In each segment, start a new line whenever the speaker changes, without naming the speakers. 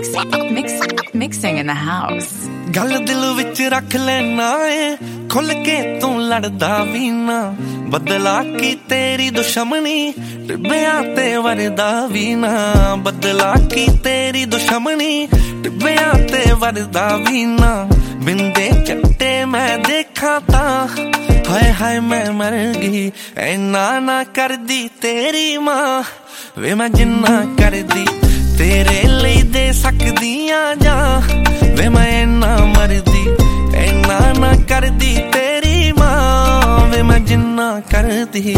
Mixing in the house.
गल दिल विच रख लेना है खुल के तू लड़दा भी ना बदला की तेरी दुश्मनी टिब्बियां ते वरदा भी ना बदला की तेरी दुश्मनी टिब्बियां ते वरदा भी ना बिंदे चट्टे मैं देखा ता हाय हाय मैं मर गई ऐना ना कर दी तेरी मां वे मैं जिन्ना कर दी तेरे लिए दे सकदियां जा वे मैं ऐना मरदी ऐना ना कर दी तेरी मां वे मैं जिन्ना कर दी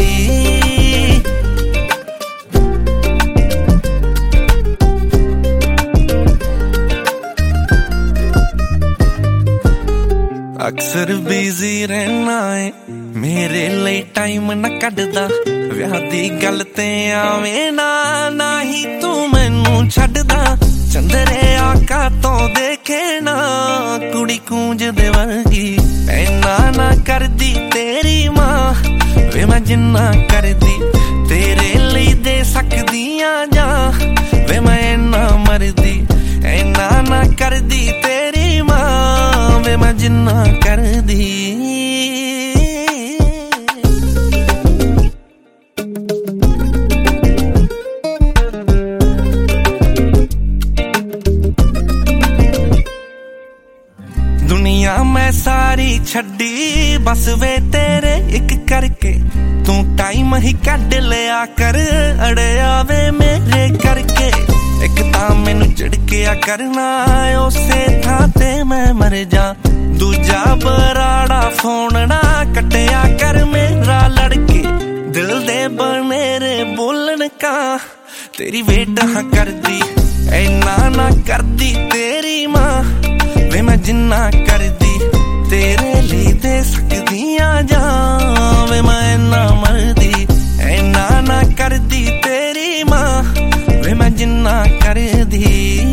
अक्सर बिजी रहना है मेरे लिए टाइम न कढदा विआह दी गल ते आवे ना ही तू मैनू छड्डदा चंदरे आका तो देखे ना कुड़ी कूंज दे वर्गी ऐना ना कर दी तेरी मां वे मैं जिन्ना कर दी तेरे लिए दे सकदियां जा वे मैं ऐना मरदी ऐना ना कर दी तेरी मां वे मैं जिन्ना कर दी दुनिया मैं सारी छड्डी बस वे तेरे एक करके तू टाइम ही कढ लिया कर अड़िया वे मेरे करके एक तां मैनू झड़किया करना उसे थां ते मैं मर जा दूजा बराड़ा फोन ना कटिया कर मेरा लड़के दिल दे बनेरे बोलन का तेरी वेट हाँ कर दी ऐना ना कर दी तेरी मां वे मैं जिन्ना कर दी तेरे लिए दे सकदियां जा वे मैं ऐना मरदी ऐना ना कर दी तेरी मां वे मैं जिन्ना कर दी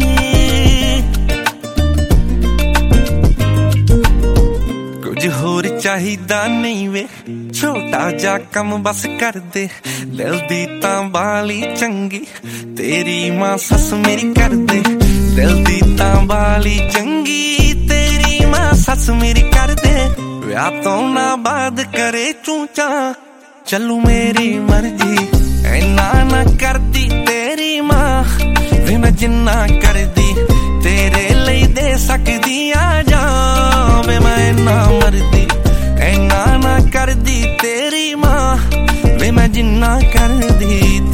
कुछ होर चाहिदा नहीं वे छोटा जा कम बस कर दे दिल दी तां बाली चंगी तेरी मां सस मेरी कर दे दिल दी तां बाली चंगी तेरी मां सस मेरी कर दे विआह तो ना बाद करे चूचा चलू मेरी मर्जी ऐना ना कर दी तेरी मां वे मैं जिन्ना कर दी तेरे लिए दे सकदियां जा वे मैं ऐना मरदी ऐना ना कर दी तेरी मां वे मैं जिन्ना कर दी